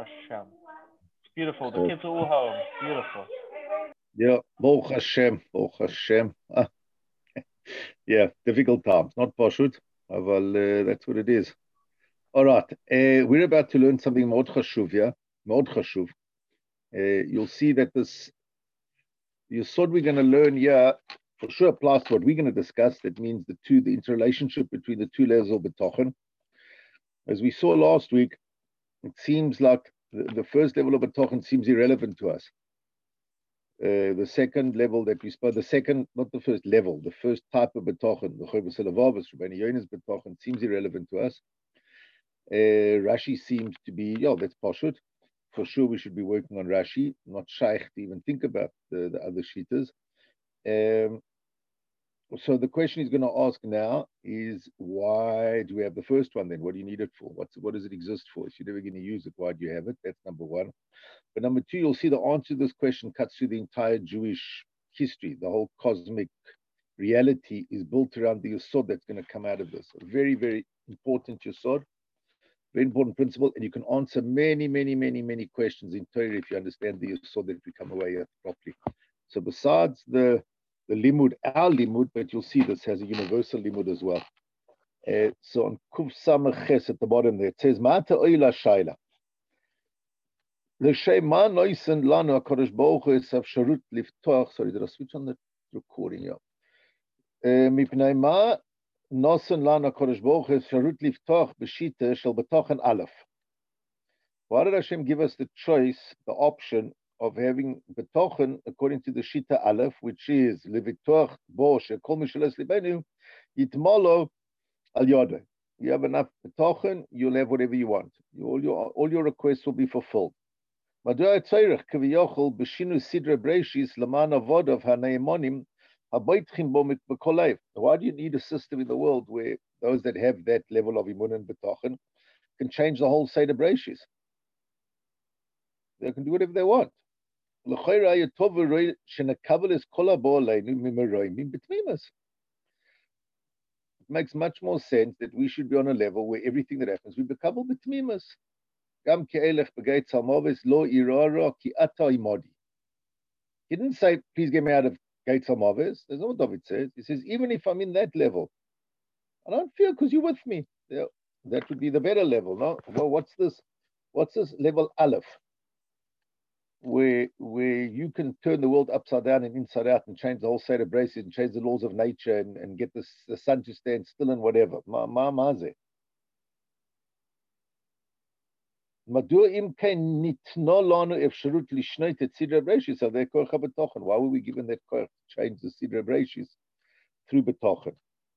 Hashem. It's beautiful. The kids are all home. Beautiful. Yeah, Baruch Hashem, Baruch Hashem. Yeah, difficult times, not pashut, but that's what it is. All right, we're about to learn something מאוד חשוב, yeah? מאוד חשוב. You'll see that this yesod we're going to learn here for sure applies to what we're going to discuss. That means the interrelationship between the two levels of betochen. As we saw last week, it seems like the first level of betochen seems irrelevant to us. The second level that we spoke, not the first level, the first type of betochen, the Chobos Halevavos, Rabbeinu Yona's betochen, seems irrelevant to us. Rashi seems to be, that's pashut. For sure, we should be working on Rashi, not shaykh to even think about the other shitas. So the question he's going to ask now is, why do we have the first one then? What do you need it for? What does it exist for? If you're never going to use it, why do you have it? That's number one. But number two, you'll see the answer to this question cuts through the entire Jewish history. The whole cosmic reality is built around the yesod that's going to come out of this. A very, very important yesod, very important principle, and you can answer many, many, many, many questions in Torah if you understand the yesod that we come away with properly. So besides the limud, our limud, but you'll see this has a universal limud as well. So on Kuf Samach Ches at the bottom there, it says, Ma'ata oila shayla. L'shem ma noisen lanu HaKadosh Baruch Hu es afsharut liftoach. Sorry, did I switch on the recording? Yeah. Mipnei ma noisen lanu HaKadosh Baruch Hu es afsharut liftoach b'shita shel betochen aleph. Why did Hashem give us the choice, the option of having betochen according to the shita aleph, which is levitoach bo shekol misheles libenu yitmolo al yodeh. You have enough betochen, you'll have whatever you want. All your requests will be fulfilled. Why do you need a system in the world where those that have that level of imun and betochen can change the whole Seder Breishis? They can do whatever they want. It makes much more sense that we should be on a level where everything that happens, we become betmimas. He didn't say, please get me out of Gates Hamavis. That's not what David says. He says, even if I'm in that level, I don't fear because you're with me. Yeah, that would be the better level, no? Well, what's this level Aleph? Where you can turn the world upside down and inside out and change the whole state of braces and change the laws of nature and get the sun to stand still and whatever. Why would we given that koach to change the sidra breshis through betochen?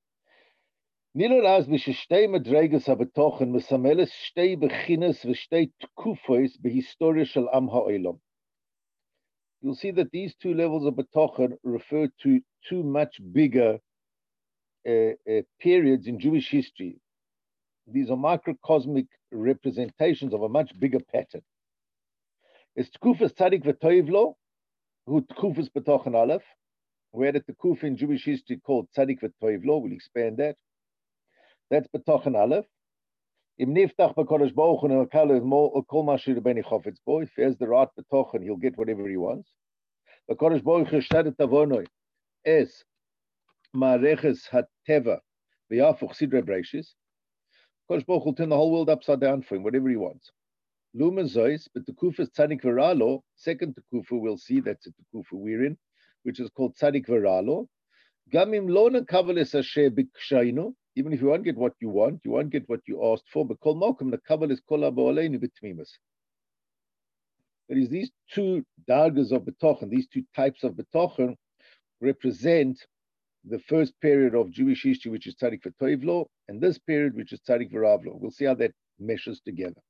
You'll see that these two levels of betochen refer to two much bigger periods in Jewish history. These are microcosmic representations of a much bigger pattern. It's Tkufas Tzadik V'Toivlo, who Tkufas Betochen Aleph. We had at the Kuf in Jewish history called Tzadik V'Toivlo. We'll expand that. That's Betochen Aleph. Im Niftach B'Kodesh Baruch Hu Ne'akal Kol Mashir B'nei Chofetz Bo. If he has the right Betochen, he'll get whatever he wants. B'Kodesh Baruch Hu Shtadet Avonoi Es Ma'areches HaTeva V'Yafuch Sidrei Breishis. Kodesh Baruch will turn the whole world upside down for him, whatever he wants. Luma Zois, but the Kufa is Tzadik Veralo. Second to Kufa, we'll see that's the Kufa we're in, which is called Tzadik Veralo. Gamim Lona Kavalis Asher Bikshainu. Even if you won't get what you want, you won't get what you asked for. But Kol Mokum, the Kavalis Kola Bo'aleinu B'Tmimus. That is, these two dargas of betochen, these two types of betochen, represent the first period of Jewish history, which is Tzadik V'Toivlo, and this period, which is Tzadik V'Ravlo. We'll see how that meshes together.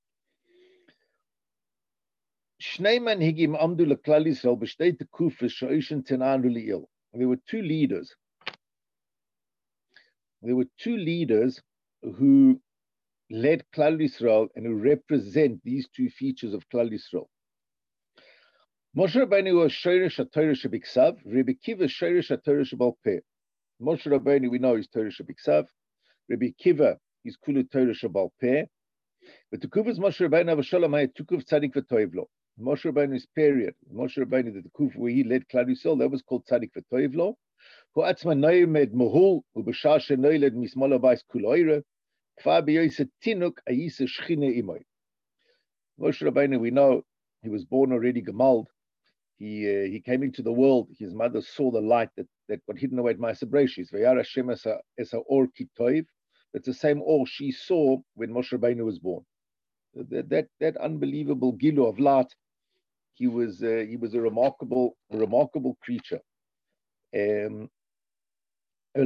There were two leaders. There were two leaders who led Klal Yisrael and who represent these two features of Klal Yisrael. Moshe Rabbeinu was Shoresh HaTorah Shebiksav, Rebbe Kiva Shoresh HaTorah Shebal Peh. Moshe Rabbeinu, we know, is Torah Shebiksav. Rebbe Kiva is Kulu Torah Shebal Peh. But Tekufas Moshe Rabbeinu Avashalom Hayat Tukuf Tzadik V'Toivlo. Moshe Rabbeinu's period, Moshe Rabbeinu, the Tekuf where he led Klal Yisrael, that was called Tzadik V'Toivlo. Who atzma noymed mohul ubeshar shenoyled mismol abayis kuloire kvar beyoyse tinuk ayise shchine imoy. Moshe Rabbeinu, we know he was born already gemald. He came into the world. His mother saw the light that got hidden away at Ma'aser Breshis. Vayar Hashem es ha'or ki toiv. That's the same or she saw when Moshe Rabbeinu was born. That unbelievable gilu of light. He was a remarkable creature. Through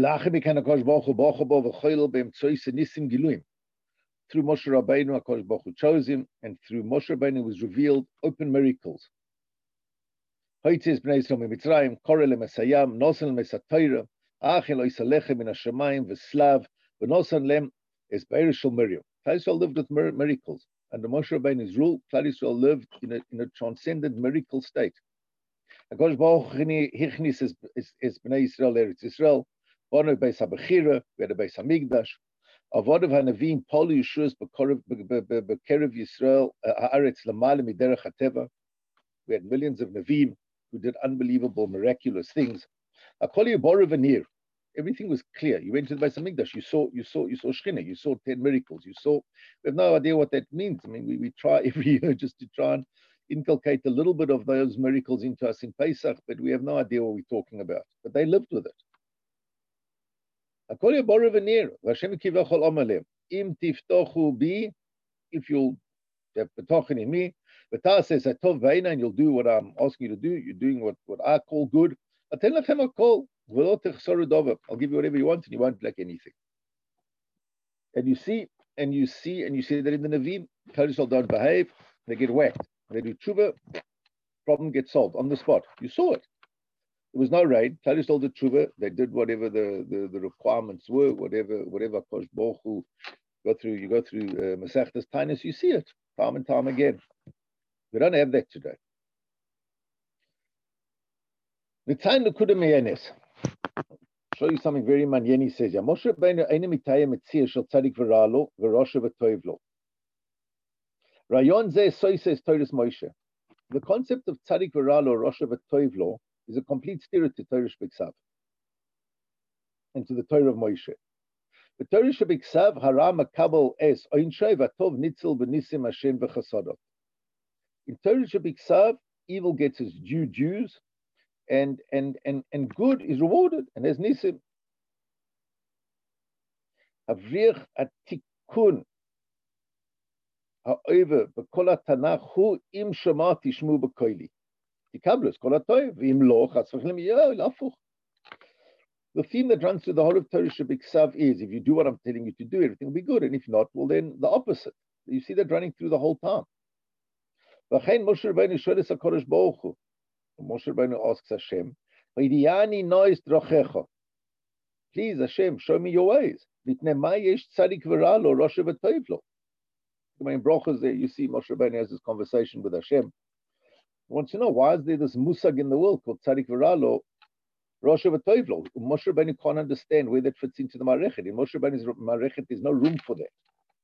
Moshe Rabbeinu, HaKadosh Baruch Hu chose him, and through Moshe Rabbeinu was revealed open miracles. Hoitzes bnei Yisrael miMitzrayim, koreh lemesayam, nosan lemesatayra, achel oisalechem min hashamayim, v'slav, v'nosan lem es be'er shel Miriam. Klal Yisrael lived with miracles. Under Moshe Rabbeinu's rule, Klal Yisrael lived in a transcendent miracle state. HaKadosh Baruch Hu hichnis es bnei Yisrael eretz Yisrael, Bono Beis HaBechira, we had a Beis HaMikdash. Avodav HaNavim, Polu Yeshus, Bekerev Yisrael, Haaretz Lamale Miderech HaTeva. We had millions of Navim who did unbelievable, miraculous things. Akol Yeboru V'Nir. Everything was clear. You went to the Beis HaMikdash, you saw Shechina, you saw 10 miracles, we have no idea what that means. I mean, we try every year just to try and inculcate a little bit of those miracles into us in Pesach, but we have no idea what we're talking about. But they lived with it. If you'll have betochen in me, V'tah says atov v'eina, and you'll do what I'm asking you to do. You're doing what I call good. I'll give you whatever you want, and you won't lack anything. And you see that in the Nevi'im, Klal Yisrael don't behave, they get whacked. They do tshuva, problem gets solved on the spot. You saw it. There was no rain. Klal Yisrael did tshuva. They did whatever the requirements were, whatever Kosh Baruch Hu you go through Masechtas Tainus, you see it time and time again. We don't have that today. Show you something very manyan. He says, Moshe Rabbeinu eine mitayeh metzia shel tzadik v'ra'lo v'rosha v'toiv lo. Rayon zeh soises Torah Moshe. The concept of tzadik v'ra'lo rosha v'toiv lo is a complete steer to Torah Shebiksav and to the Torah of Moshe. The Torah Shebiksav hara makabel es oinshay v'tov nitzel v'nisim Hashem v'chasadot. In Torah Shebiksav, evil gets its dues, and good is rewarded, and there's nisim. Avrich atikun ha'over b'kol ha'tanach hu im shema tishmu b'koili. Tikablu kol ha'toiv v'im lo chas v'chlim lafuch. The theme that runs through the whole of Torah Shebiksav is, if you do what I'm telling you to do, everything will be good, and if not, well then the opposite. You see that running through the whole time. V'chein Moshe Rabbeinu sholes HaKadosh Baruch Hu. Moshe Rabbeinu asks Hashem, "V'idiyani nois drochecha." Please, Hashem, show me your ways. V'tnei ma yesh tzadik v'ra'lo rosha v'toiv lo. In brachas there, you see Moshe Rabbeinu has this conversation with Hashem. He wants to know, why is there this musag in the world called tzadik v'ra'lo rosha v'toiv lo? Moshe Rabbeinu can't understand where that fits into the Marechet. In Moshe Rabbeinu's Marechet, there's no room for that.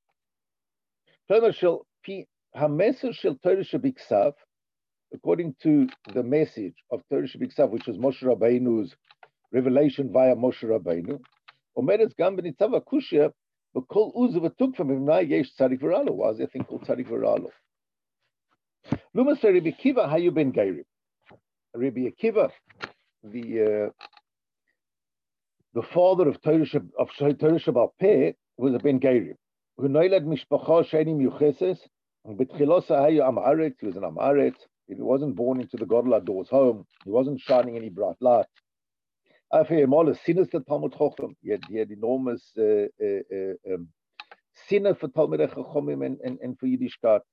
HaMesser shel Torah Shebiksav, according to the message of Torah Shebiksav, which was Moshe Rabbeinu's revelation via Moshe Rabbeinu, Omeretz gam b'nitzav akushya b'kol uzu v'tuk from him yesh tzadik v'ra'lo. Why is there a thing called tzadik v'ra'lo? Lumas Rabbi Akiva hayu ben Geirim. Rabbi Akiva, the father of Torah Shebal Peh, was a ben Geirim. Who noilad mishpacha she'eni miyucheses. He was an Amaret. He wasn't born into the Gadol Hador's home. He wasn't shining any bright light. He had enormous sinner for Talmidei Chachomim and for Yiddishkeit.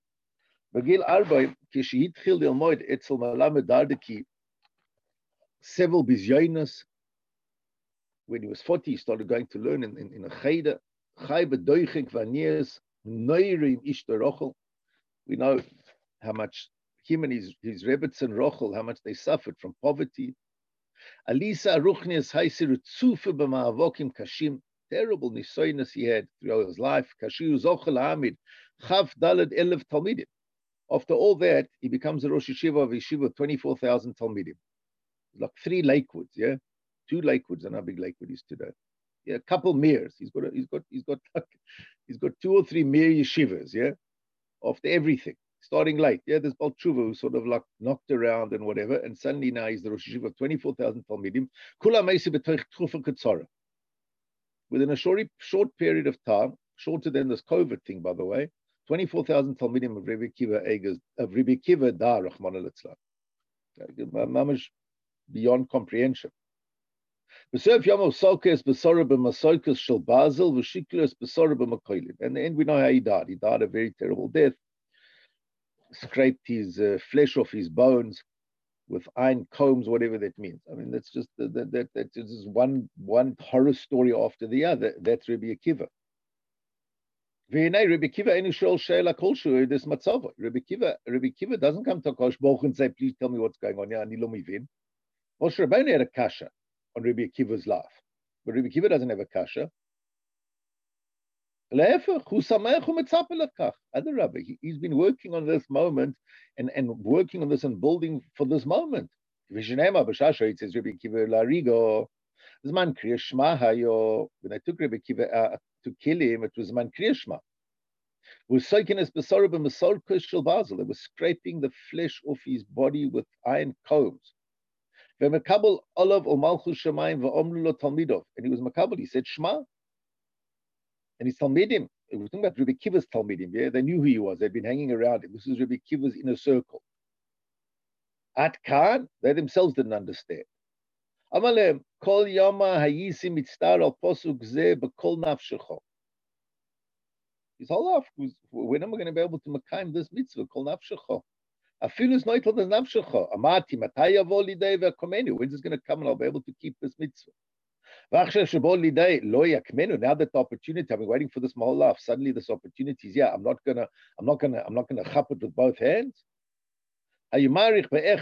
Several bizyonos. When he was 40, he started going to learn in a cheder. We know how much him and his Rebbetzin Rochel, how much they suffered from poverty. Alisa Ruchnias Haisir Tzufa b'ma'avokim kashim, terrible nisoynas he had throughout his life. Kashiu Zochel Hamid, Chav Daled Elef Talmidim. After all that, he becomes a Rosh Yeshiva of Yeshiva, 24,000 Talmidim. Like 3 Lakewoods, yeah? 2 Lakewoods, and how big Lakewood is today. Yeah, a couple Mears. He's got 2 or 3 Mir Yeshivas, yeah? After everything. Starting late. Yeah, there's Baal Tshuva who sort of like knocked around and whatever, and suddenly now he's the Rosh Yeshiva of 24,000 Talmidim. Kula Meisi B'toich Tchufa Ketzara. Within a short period of time, shorter than this COVID thing, by the way, 24,000 Talmidim of Rebbe Kiva da, Rahman al-Itzlah. Mamash beyond comprehension. And in the end, we know how he died. He died a very terrible death. Scraped his flesh off his bones with iron combs, whatever that means. I mean, that's just that's just one horror story after the other. That's Rebbe Akiva. Rebbe Akiva doesn't come to Kosh Baruch and say, please tell me what's going on here. Moshe Rabbeinu had a kasha on Rebbe Akiva's life, but Rebbe Akiva doesn't have a kasha. He's been working on this moment and working on this and building for this moment. It says Rebbe Akiva Larigo. Zman Kriya Shema Hayo. When I took Rebbe Akiva to kill him, it was Zman Kriya Shema. They were scraping the flesh off his body with iron combs. And he was makabel. He said Shema. And his Talmidim, we're talking about Rebbe Akiva's Talmidim, yeah? They knew who he was. They'd been hanging around him. This is Rebbe Akiva's inner circle. At Khan, they themselves didn't understand. Amalem, kol yama hayisi mitztar al posuk ze b'kol nafshecho. His whole life was, when am I going to be able to makayim this mitzvah, kol nafshecho? Afilus noitel des nafshecho. Amati, matai yavo lidei v'akomenu. When's it going to come and I'll be able to keep this mitzvah? Now that the opportunity, I've been waiting for this my whole life. Suddenly this opportunity is here. I'm not gonna chap it with both hands. Famous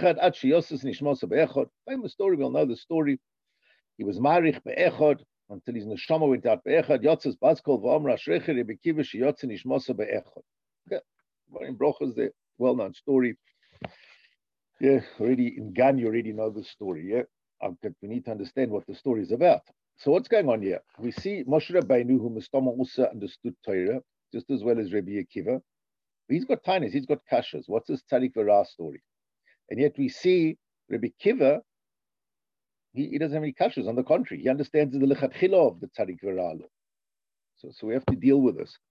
story, we'll know the story. He was marich be'echad until his neshama went out be'echad. Yotzes baskol v'omra shrecher Rebbe Akiva sheyotze nishmosa be'echad. Okay, in Brochus, the well-known story. Yeah, already in Gan, you already know the story. Yeah. We need to understand what the story is about. So what's going on here? We see Moshe Rabbeinu, who Mustama also understood Torah, just as well as Rebbe Akiva. He's got tainas, he's got kashas. What's this Tzadik V'Ra story? And yet we see Rebbe Akiva, he doesn't have any kashas. On the contrary, he understands the lechatchila of the Tzadik V'Ra law. So we have to deal with this.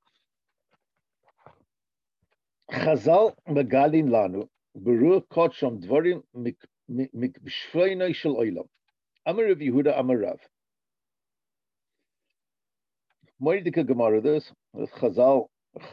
Chazal megalin lanu beruach kodsham dvarim mikbshveinai shel olam. Amar Rav Yehuda Amar Rav. Moedika Gemara this with Chazal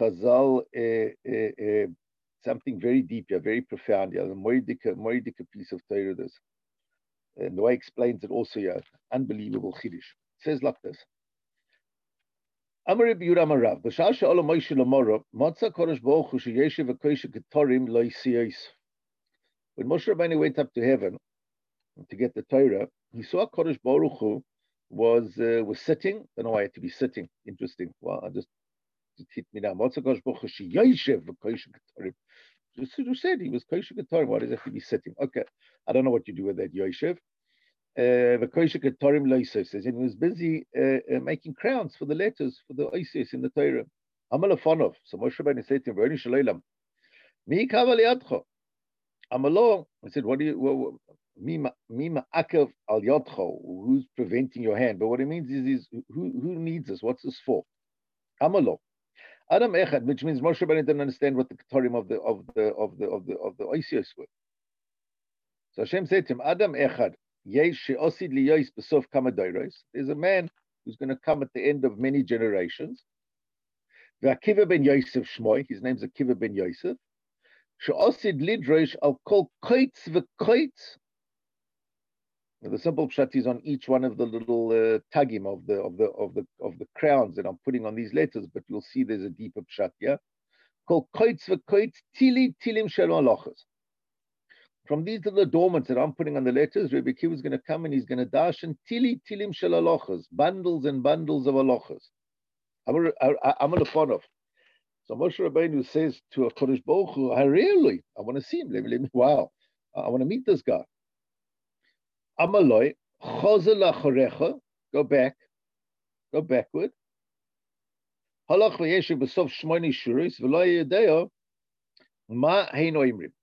something very deep here, very profound here. The Moedika piece of Torah this. And the way he explains it also here, unbelievable chiddush. It says like this. Amar Rav Yehuda Amar Rav. B'shah she'olam Moshe l'mora, matza Kodesh Baruch Hu sheyeshev v'koishe ketorim lo yisiyos. When Moshe Rabbeinu went up to heaven to get the Torah, he saw Kodesh Baruch Hu was sitting. I don't know why he had to be sitting. Interesting. Well, it hit me now. Matza Kodesh Baruch Hu sheyeshev v'koishe ketorim. Just who said he was koishe ketorim. Why does he have to be sitting? Okay, I don't know what you do with that yoshev. V'koishe ketorim lo yisiyos says, and he was busy making crowns for the letters for the oisios in the Torah. Amalafonov. So Moshe Rabbeinu said to him, "V'oni shleilam, mi kaval liadcho." Amalo, I said, "What do you? Mima akav al yadcho? Who's preventing your hand?" But what it means is who needs this? What's this for? Amalo, Adam echad, which means Moshe Rabbeinu didn't understand what the ketorim of the oisios were. So Hashem said to him, "Adam echad, yesh she'osid liyos b'sof kama dairos." There's a man who's going to come at the end of many generations. V'Akiva ben Yosef Shmoi, his name's Akiva ben Yosef. She'osid lidrosh al kol koitz v'koitz. The simple pshat is on each one of the little tagim of the crowns that I'm putting on these letters, but you'll see there's a deeper pshat here. Kol koitz v'koitz tilim shel malachos. From these little adornments that I'm putting on the letters, Rebbe Akiva is going to come and he's going to dash and tilim shel halachos, bundles and bundles of halachos. Amar Lefonov. So Moshe Rabbeinu says to HaKadosh Baruch Hu, really, I want to see him. Let me, wow, I want to meet this guy. Amaloi, Chozel Lachorecha, go backward. Halach v'yeshu b'sof shmoini shuris v'lo yedeo ma heino imrim.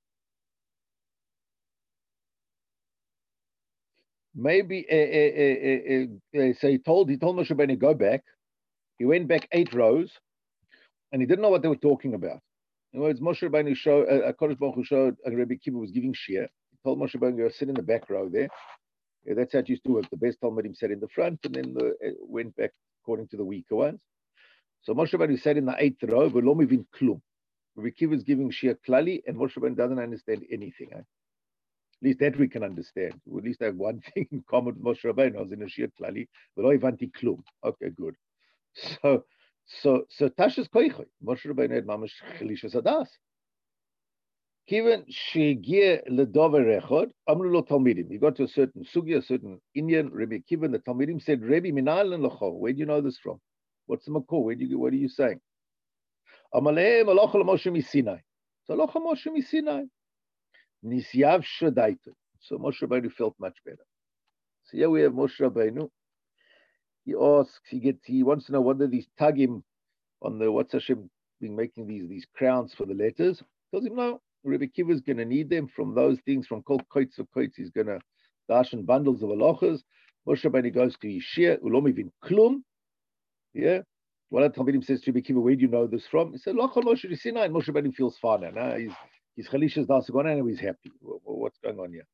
Maybe so he told Moshe Rabbeinu go back. He went back 8 rows, and he didn't know what they were talking about. In other words, Moshe Rabbeinu showed HaKadosh Baruch Hu showed Rabbi Kiva was giving shiur. He told Moshe Rabbeinu go sit in the back row there. Yeah, that's how it used to work. The best Talmidim sat in the front, and then went back according to the weaker ones. So Moshe Rabbeinu sat in the 8th row, but lo mivin klum. Rabbi Kiva is giving shiur klali, and Moshe Rabbeinu doesn't understand anything. At least that we can understand. We at least have one thing in common with Moshe Rabbeinu. I was in a shiur klali, but lo ivanti klum. Okay, good. So Tashas Koichoy, Moshe Rabbeinu had mamash chelishas adas. Kiven shegier ledover rechod, amru lo talmidim. He got to a certain sugi, a certain Indian Rabbi Kiva. The talmidim said, Rabbi minal and locho. Where do you know this from? What's the makor? What are you saying? Amaleim alocha Moshe misinai. So alocha Moshe misinai. Nisyav shadaita. So Moshe Rabbeinu felt much better. So here we have Moshe Rabbeinu. He asks, he wants to know what are these tagim on the what's Hashem been making these crowns for the letters. He tells him no, Rabbi Kiva is going to need them from those things from kol koitz of koitz. He's going to dash in bundles of halachas. Moshe Rabbeinu goes to his shiur, ulom ivin klum. Yeah, one of the Talmidim says to Rabbi Kiva, where do you know this from? He said, Lochal Moshe Sinai, and Moshe Rabbeinu feels fine now. He's chalishas das gone and he's happy. What's going on here?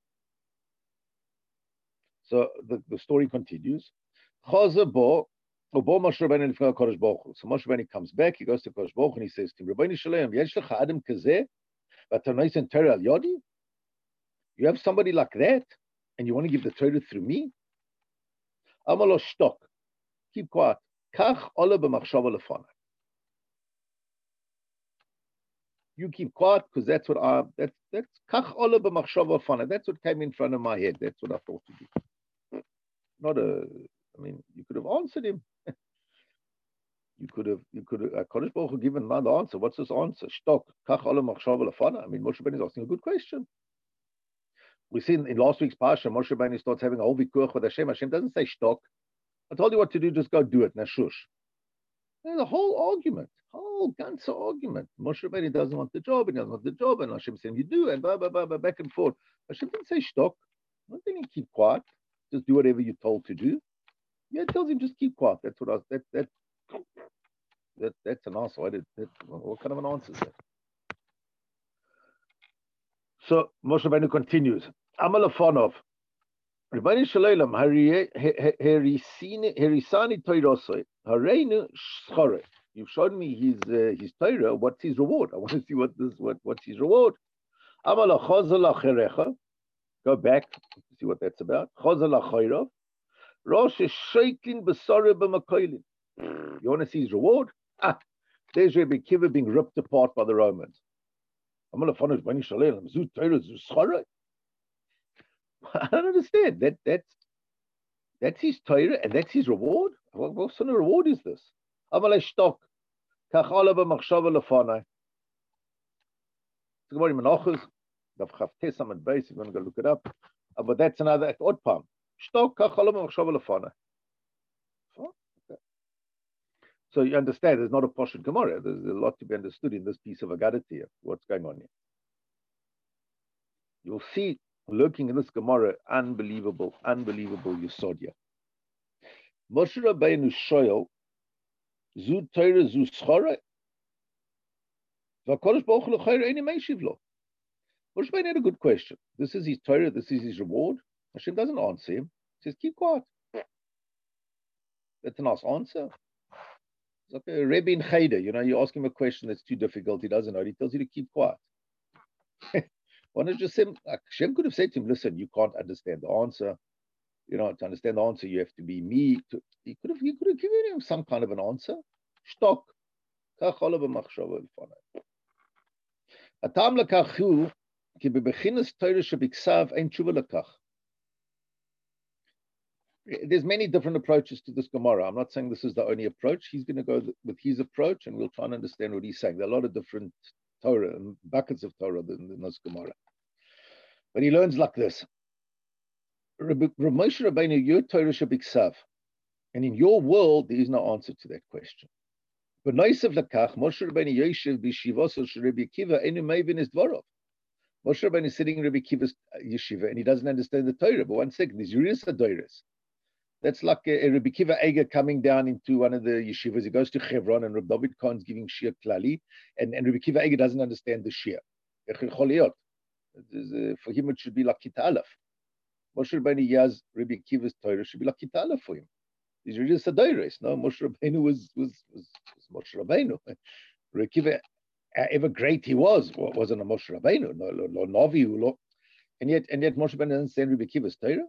So the story continues. Chazer bo Moshe Rabbeinu lifnei HaKadosh Baruch Hu. So Moshe Rabbeinu comes back. He goes to HaKadosh Baruch Hu and he says to him, Rabbeinu Shalom, yesh lecha adam kazeh v'tanoisen Torah al yodi? You have somebody like that, and you want to give the Torah through me? Amalo shtok. Keep quiet. Kach ola b'machshava lefanai. You keep quiet because that's what that's kach ola b'machshava lefanai. That's what came in front of my head. That's what I thought to do. I mean, you could have answered him. You could have, Kodesh Baruch Hu given another answer. What's this answer? Shtok, kach ola machshava lefana. I mean, Moshe Rabbeinu is asking a good question. We see in last week's parsha, Moshe Rabbeinu starts having a whole vikuach with Hashem. Hashem doesn't say shtok. I told you what to do, just go do it. Nashush. There's a whole argument, whole ganze argument. Moshe Rabbeinu doesn't want the job, and he doesn't want the job, and Hashem said, you do, and blah, blah, blah, blah, back and forth. Hashem didn't say shtok. Not saying keep quiet. Just do whatever you're told to do. Yeah, it tells him just keep quiet. That's what that's an answer. What kind of an answer is that? So Moshe Rabbeinu continues. Amalafonov. Rebbeinu Shalom Herisani Toirosoi Hareinu Schore. You've shown me his Torah. What's his reward? I want to see what's his reward. Amala Chazal Acherecha. Go back to see what that's about. Chazal Acherov. Rosh Sheiklin Besore B'Makoilin. You want to see his reward? There's Rabbi Kiva being ripped apart by the Romans. Amala Fonov Rebbeinu Shalom Zu Torah Zu Schore. I don't understand. That's his Torah and that's his reward. What sort of reward is this? Amalei shtok, kachala b'machshava lefanai. It's Gemara Menachos, Daf Chavtes Amud Beis. If you want to go look it up, but that's another odd palm. Shtok, kachala b'machshava lefanai. So you understand, there's not a poshut Gemara. There's a lot to be understood in this piece of Agadah here. What's going on here? You'll see. Looking in this Gemara, unbelievable Yesodya. Moshe Rabbeinu shoyel, zu Torah zu schore, v'Kodesh Baruch Hu l'chayre eini meishiv lo. Moshe Rabbeinu had a good question. This is his Torah, this is his reward. Hashem doesn't answer him. He says, keep quiet. That's a nice answer. It's like a Rebbe in Cheder. You ask him a question that's too difficult, he doesn't know. He tells you to keep quiet. Why not just say, Hashem could have said to him, listen, you can't understand the answer. To understand the answer, you have to be me. He could have given him some kind of an answer. Shtok. Atam lekachu, ki bebechinas Torah shebiksav ein tshuva lekach. There's many different approaches to this Gemara. I'm not saying this is the only approach. He's going to go with his approach, and we'll try and understand what he's saying. There are a lot of different Torah and buckets of Torah in this Gemara. But he learns like this. Rav Moshe Rabbeinu, your Torah shabiksav. And in your world, there is no answer to that question. But Noisav Lakach, Moshe Rabbeinu Yoshev b'shivos of Rabbi Akiva enu mevin es dvarov. Moshe Rabbeinu is sitting in Rabbi Akiva's yeshiva, and he doesn't understand the Torah. But 1 second, there's Yuris Adoiris. That's like a Rabbi Akiva Eiger coming down into one of the yeshivas. He goes to Hebron, and Rabbi David Khan's giving Shir Klali, and Rabbi Akiva Eiger doesn't understand the Shir. For him, it should be like Kita Aleph. Moshe Rabbeinu Yaz Rabbi Akiva's Torah should be like Kita Aleph for him. He's really a Sadoiris. No, Moshe Rabbeinu was Moshe Rabbeinu. Rabbi Akiva, however great he wasn't a Moshe Rabbeinu. No Novi. And yet Moshe Rabbeinu doesn't understand Rabbi Akiva's Torah.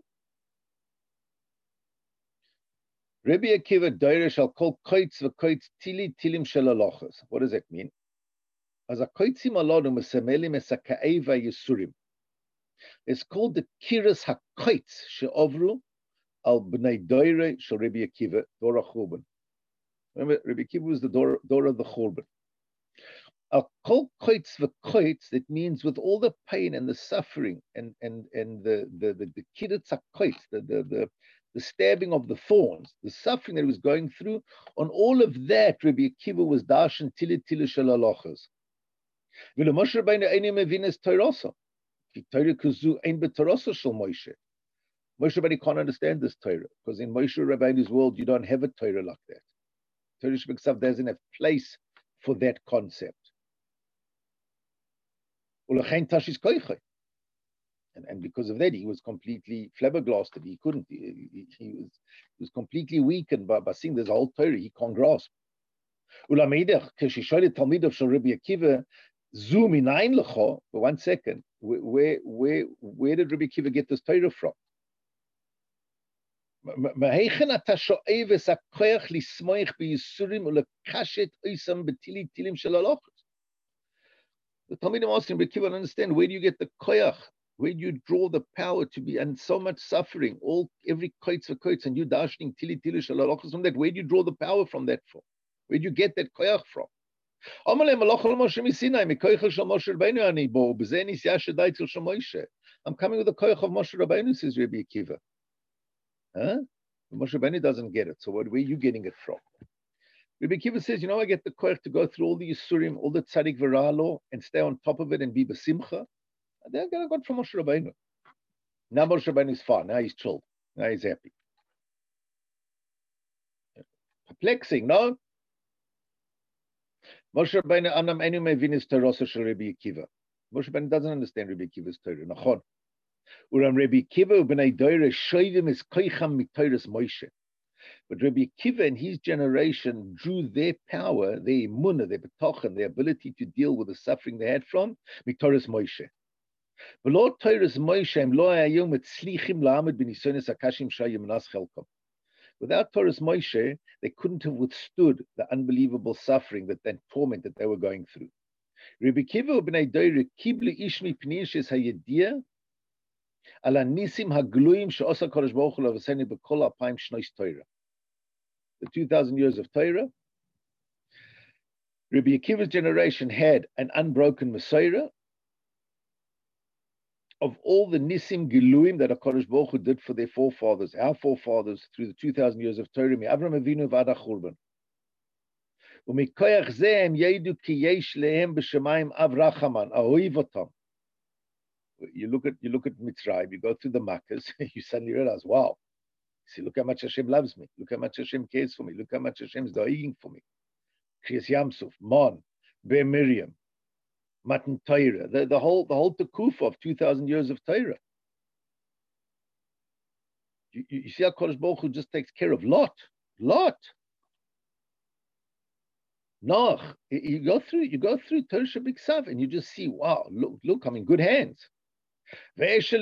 Rabbi Akiva Doira shall call koitz v'koitz tili tilim shel halachos. What does that mean? As a koitzim alonu mesemelim esaka'eva yisurim. It's called the kiras hakoitz she'ovru al b'nei Doira shel Rabbi Akiva Dora Churban. Remember, Rabbi Akiva was the Dora of the Churban. Al kol koitz v'koitz, that means with all the pain and the suffering and the kiras hakoitz, the stabbing of the thorns, the suffering that he was going through, on all of that, Rabbi Akiva was darshan tili shel halachos. V'le Moshe Rabbeinu eini mevin es Torah. Ki Torah kuzu ein b'Torah shel Moshe. Moshe Rabbeinu can't understand this Torah, because in Moshe Rabbeinu's world, you don't have a Torah like that. Torah Shebiksav doesn't have place for that concept. Ulechein tashis koichai. And because of that, he was completely flabbergasted. He couldn't. He was completely weakened by seeing this whole Torah. He can't grasp. Ulamedech, keshishayit talmidov shel Rabbi Akiva, zoom inayin lecha. For 1 second, where did Rabbi Akiva get this Torah from? Maheichen ata sho'ev es hakoach lismoich b'yisurim ulekashet oisam b'tili tilim shel halachos. The Talmidim asked him, Rabbi Akiva, understand, where do you get the koach? Where do you draw the power to be, and so much suffering, every koitz for koitz, and you dashing tili shel halachos from that? Where do you draw the power from that from? Where do you get that koyach from? I'm coming with the koyach of Moshe Rabbeinu, says Rabbi Akiva. Huh? Moshe Rabbeinu doesn't get it. So where are you getting it from? Rabbi Akiva says, I get the koyach to go through all the Yisurim, all the Tzadik V'Ra'alo, and stay on top of it and be besimcha. They're going to go from Moshe Rabbeinu. Now Moshe Rabbeinu is fine. Now he's chilled. Now he's happy. Perplexing, no? Moshe Rabbeinu amnam enu mevin es Torah shel Rabbi Akiva. Moshe Rabbeinu doesn't understand Rabbi Akiva's Torah. Nachon. Uram Rabbi Akiva ubnei Doira shoivim es koicham mitoras Moshe. But Rabbi Akiva and his generation drew their power, their emunah, their betochen, their ability to deal with the suffering they had from mitoras Moshe. Without Torah's Moshe, they couldn't have withstood the unbelievable suffering, that torment that they were going through. Rabbi Akiva b'nei Doira kiblu ishmi pnishes hayediyah ala nisim hagluim she'osa Kodesh Baruch Hu l'avasenu b'kol alpayim shnois Torah. The 2,000 years of Torah, Rabbi Akiva's generation had an unbroken Messiah of all the Nisim Giluim that HaKadosh Baruch Hu did for their forefathers, our forefathers, through the 2,000 years of Torah, Avram Avinu v'ad HaChurban. U'mikoyach zeh em yedu ki yesh lehem b'shamayim av rachaman, ahoiv otam. You look at Mitzrayim, you go through the Makkahs, you suddenly realize, wow, see, look how much Hashem loves me, look how much Hashem cares for me, look how much Hashem is doing for me. Kriyas Yamsuf, Mon, Be'er Miriam, Matan Torah, the whole Tekufa of 2,000 years of Torah. You see how Kodesh Baruch Hu just takes care of Lot. Noach, you go through Torah Shebiksav and you just see, wow, look, I'm in good hands. You can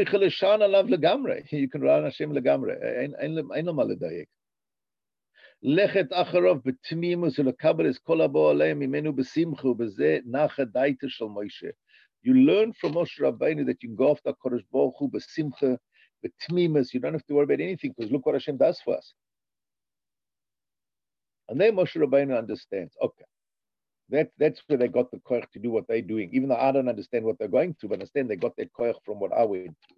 run Hashem legamre. Ein lo ma ledayek. Lechet acharov b'tmimus ulekabel es kol habo aleim imenu b'simcha ubezeh nacha daita shel Moshe. You learn from Moshe Rabbeinu that you go after Kodesh Baruch Hu b'simcha with tmimus. You don't have to worry about anything because look what Hashem does for us. And then Moshe Rabbeinu understands. Okay, that's where they got the koyach to do what they're doing. Even though I don't understand what they're going through, but I understand they got that koyach from what I went through.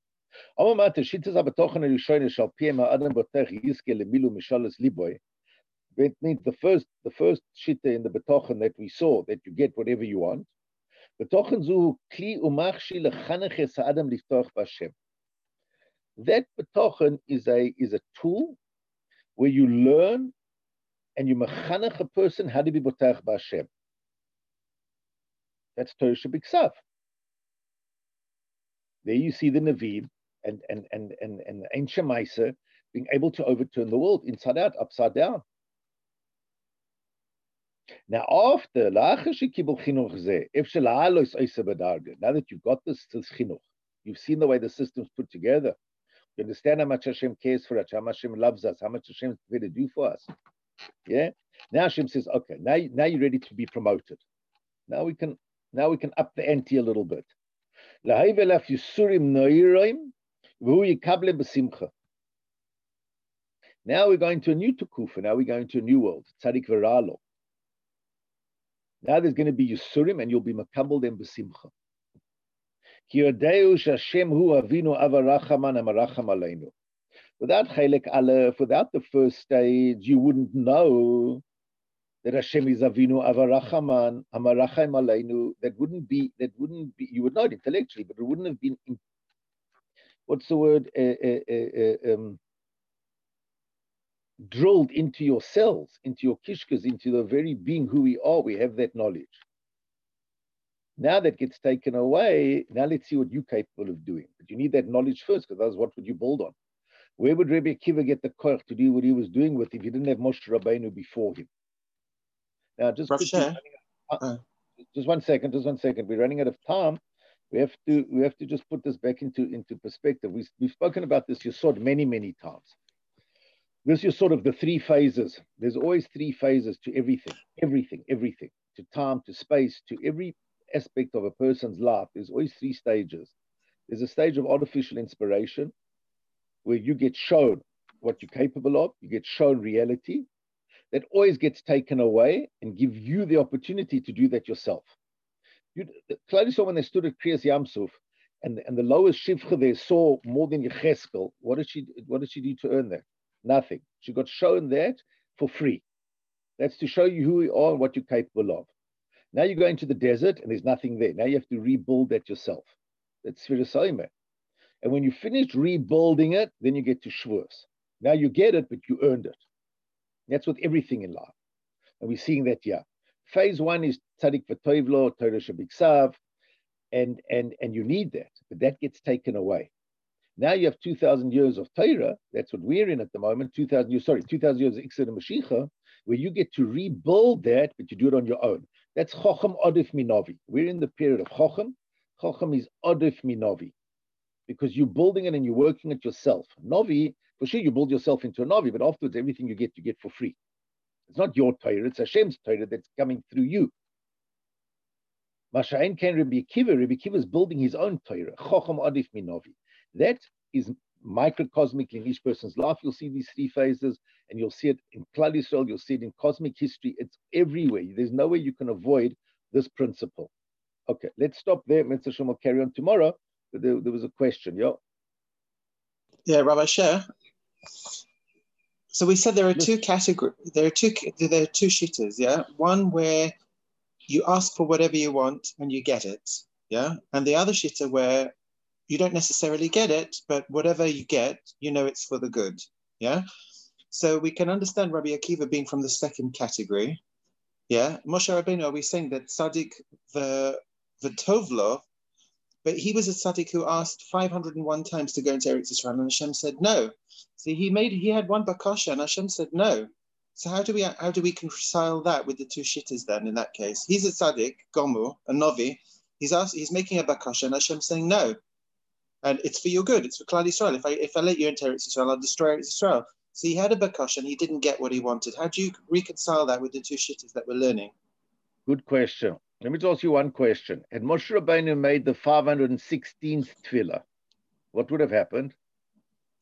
That means the first shitta in the betochen that we saw, that you get whatever you want. Betochen zu kli umachshi lechanech es ha'adam liftoch b'Hashem. That betochen is a tool where you learn and you mechanech a person how to be botach b'Hashem. That's Torah Shebiksav. There you see the Nevi'im and Ein Shemaisa being able to overturn the world inside out, upside down. Now, after now that you've got this chinuch, you've seen the way the system's put together. You understand how much Hashem cares for us, how much Hashem loves us, how much Hashem is prepared to do for us. Yeah. Now Hashem says, okay, now you're ready to be promoted. Now we can up the ante a little bit. Now we're going to a new tukufa. Now we're going to a new world. Tzadik v'ra'lo. Now there's going to be Yisurim and you'll be makabel them b'simcha. Without Chelek Aleph, without the first stage, you wouldn't know that Hashem is Avinu Avarachaman, Hamarachim Aleinu. That wouldn't be, you would know it intellectually, but it wouldn't have been, what's the word, drilled into your cells, into your kishkas, into the very being who we are. We have that knowledge. Now that gets taken away. Now let's see what you're capable of doing. But you need that knowledge first, because otherwise what would you build on? Where would Rebbe Akiva get the koyach to do what he was doing with if you didn't have Moshe Rabbeinu before him? Now, just one second. We're running out of time. We have to just put this back into perspective. We've spoken about this Yesod many times. This is sort of the three phases. There's always three phases to everything, to time, to space, to every aspect of a person's life. There's always three stages. There's a stage of artificial inspiration, where you get shown what you're capable of, you get shown reality. That always gets taken away and give you the opportunity to do that yourself. Clearly saw when they stood at Kriyas Yamsuf, and the lowest shivcha there saw more than Yecheskel. What did she do to earn that? Nothing. She got shown that for free. That's to show you who you are and what you're capable of. Now you go into the desert and there's nothing there. Now you have to rebuild that yourself. That's Sfiras Omer. And when you finish rebuilding it, then you get to Shavuos. Now you get it, but you earned it. That's with everything in life. And we're seeing that here. Phase one is Tzadik V'Toivlo, Torah Shebiksav, and you need that, but that gets taken away. Now you have 2,000 years of Torah. That's what we're in at the moment. 2,000 years of Iksid and Mashiach, where you get to rebuild that, but you do it on your own. That's Chochem Odif Minovi. We're in the period of Chochem. Chochem is Odif Minovi, because you're building it and you're working it yourself. Novi, for sure, you build yourself into a Novi, but afterwards, everything you get for free. It's not your Torah, it's Hashem's Torah that's coming through you. Masha'en can Rabbi Akiva is building his own Torah. Chochem Odif Minovi. That is microcosmically in each person's life. You'll see these three phases, and you'll see it in Klal Yisrael, you'll see it in cosmic history. It's everywhere. There's no way you can avoid this principle. Okay, let's stop there. Mr. Shem will carry on tomorrow. But there was a question, yeah? Yeah, Rabbi Sher. So we said there are two categories. There are two shittas, yeah? One where you ask for whatever you want and you get it, yeah? And the other shitta where you don't necessarily get it, but whatever you get, you know it's for the good, yeah? So we can understand Rabbi Akiva being from the second category, yeah? Moshe Rabbeinu, are we saying that Tzaddik the Tovlo, but he was a tzaddik who asked 501 times to go into Eretz Yisrael, and Hashem said no. See, he had one bakasha, and Hashem said no. So how do we reconcile that with the two shittas then? In that case, he's a tzaddik, gomu, a novi. He's making a bakasha, and Hashem saying no, and it's for your good. It's for Klal Yisrael. If I let you into Eretz Yisrael, I'll destroy Eretz Yisrael. So he had a bakasha, and he didn't get what he wanted. How do you reconcile that with the two shittas that we're learning? Good question. Let me ask you one question. Had Moshe Rabbeinu made the 516th tefillah, what would have happened?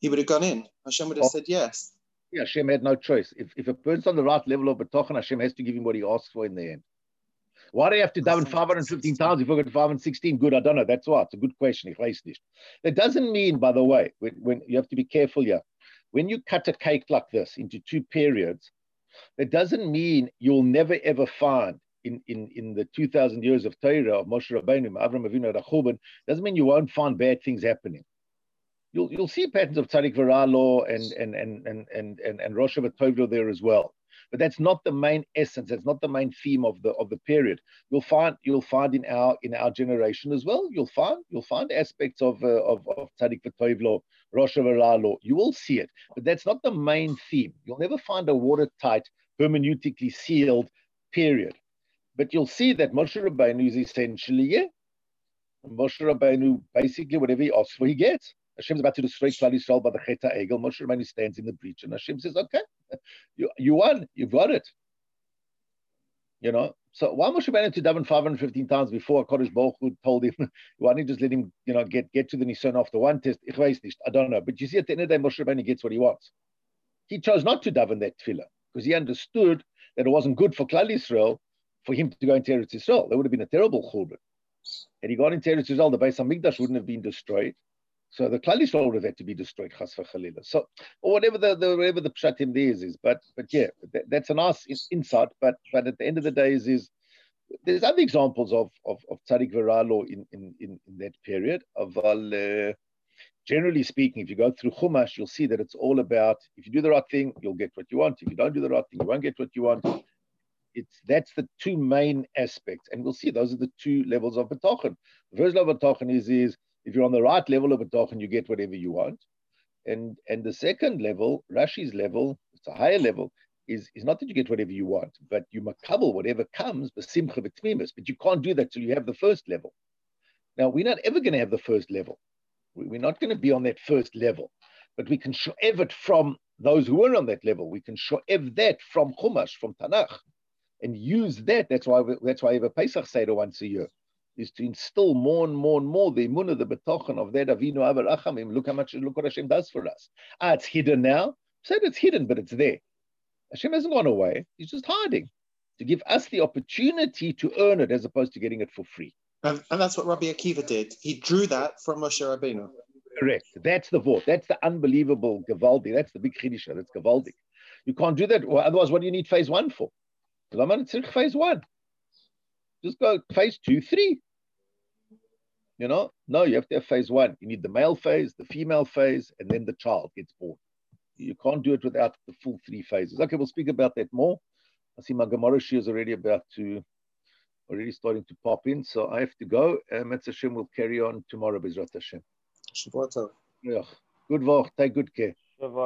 he would have gone in. Hashem would have said yes. Yeah, Hashem had no choice. If a person's on the right level of betochen, Hashem has to give him what he asks for in the end. Why do you have to daven 515 times if we got 516? Good, I don't know. That's why. It's a good question. Ich weiß nicht. That doesn't mean, by the way, when you have to be careful here. When you cut a cake like this into 2 periods, that doesn't mean you'll never ever find in the 2,000 years of Torah of Moshe Rabbeinu, Avram Avinu, Rachubin, doesn't mean you won't find bad things happening. You'll see patterns of Tzadik V'Ra and Rosh Hashanah there as well. But that's not the main essence. That's not the main theme of the period. You'll find in our generation as well. You'll find aspects of Tzadik V'Tovlo, Rosh Hashanah. You will see it, but that's not the main theme. You'll never find a watertight, hermeneutically sealed period. But you'll see that Moshe Rabbeinu is essentially Moshe Rabbeinu basically whatever he asks for, he gets. Hashem's about to destroy Klal Yisrael by the Chet HaEgel. Moshe Rabbeinu stands in the breach, and Hashem says, "Okay, you won. You've got it." So why Moshe Rabbeinu to daven 515 times before Kodesh Baruch Hu told him, "Why don't you just let him, get to the Nisan after one test?" Ich weiß nicht. I don't know. But you see, at the end of the day, Moshe Rabbeinu gets what he wants. He chose not to daven that tefillah because he understood that it wasn't good for Klal Yisrael for him to go into Eretz Yisrael. That would have been a terrible churban. Had he gone into Eretz Yisrael, the Beis Hamikdash wouldn't have been destroyed. So the Klal Yisrael would have had to be destroyed, chas v'chalila. So, or whatever the pshatim there is. But yeah, that's a nice insight. But at the end of the day, is there's other examples of Tzadik V'Ra in that period. Generally speaking, if you go through Chumash, you'll see that it's all about if you do the right thing, you'll get what you want. If you don't do the right thing, you won't get what you want. That's the 2 main aspects, and we'll see those are the 2 levels of betochen. The first level of betochen is if you're on the right level of betochen, you get whatever you want, and the second level, Rashi's level, it's a higher level, is not that you get whatever you want, but you makabel whatever comes, b'simcha v'tmimus. But you can't do that till you have the first level. Now we're not ever going to have the first level. We're not going to be on that first level, but we can show it from those who were on that level. We can show that from Chumash, from Tanakh. And use that. That's why I have a Pesach Seder once a year, is to instill more and more and more the imunah, the betochen of that Avinu Avar Achamim. Look what Hashem does for us. It's hidden now. Said it's hidden, but it's there. Hashem hasn't gone away. He's just hiding to give us the opportunity to earn it as opposed to getting it for free. And that's what Rabbi Akiva did. He drew that from Moshe Rabbeinu. Correct. That's the vote. That's the unbelievable Gavaldi. That's the big Chiddush. That's Gavaldi. You can't do that. Well, otherwise, what do you need phase 1 for? Phase 1. Just go phase 2, 3. No, you have to have phase 1. You need the male phase, the female phase, and then the child gets born. You can't do it without the full 3 phases. Okay, we'll speak about that more. I see my Gemara Shir is already starting to pop in, so I have to go. Metz Hashem will carry on tomorrow, Bezrat Hashem. Shavua Tov. Yeah. Good work. Take good care.